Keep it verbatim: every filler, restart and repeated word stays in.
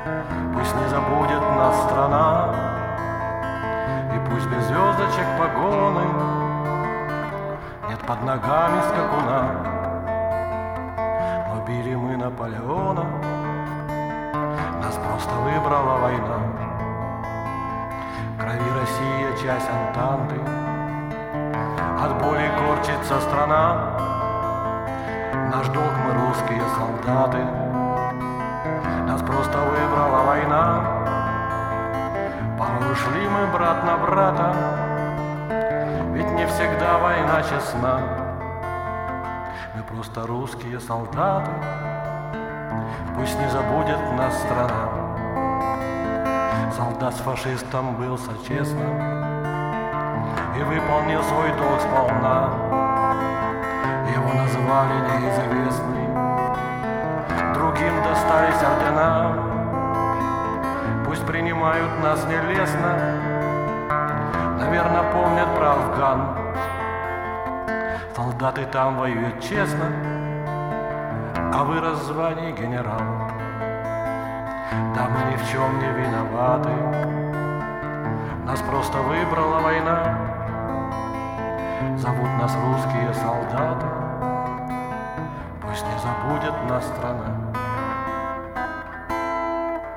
Пусть не забудет нас страна, и пусть без звездочек погоны нет под ногами скакуна. Но били мы Наполеона, нас просто выбрала война. В крови Россия часть Антанты, от боли корчится страна. Наш долг мы русские солдаты, нас просто выбрала война. Порой ушли мы брат на брата, ведь не всегда война честна. Мы просто русские солдаты, пусть не забудет нас страна. Солдат с фашистом был сочестным и выполнил свой долг сполна. Его назвали неизвестный, другим достались ордена. Пусть принимают нас нелестно, наверное, помнят про Афган. Солдаты там воюют честно, а вырос в звании генерал. Да мы ни в чем не виноваты, нас просто выбрала война. Зовут нас русские солдаты, пусть не забудет нас страна.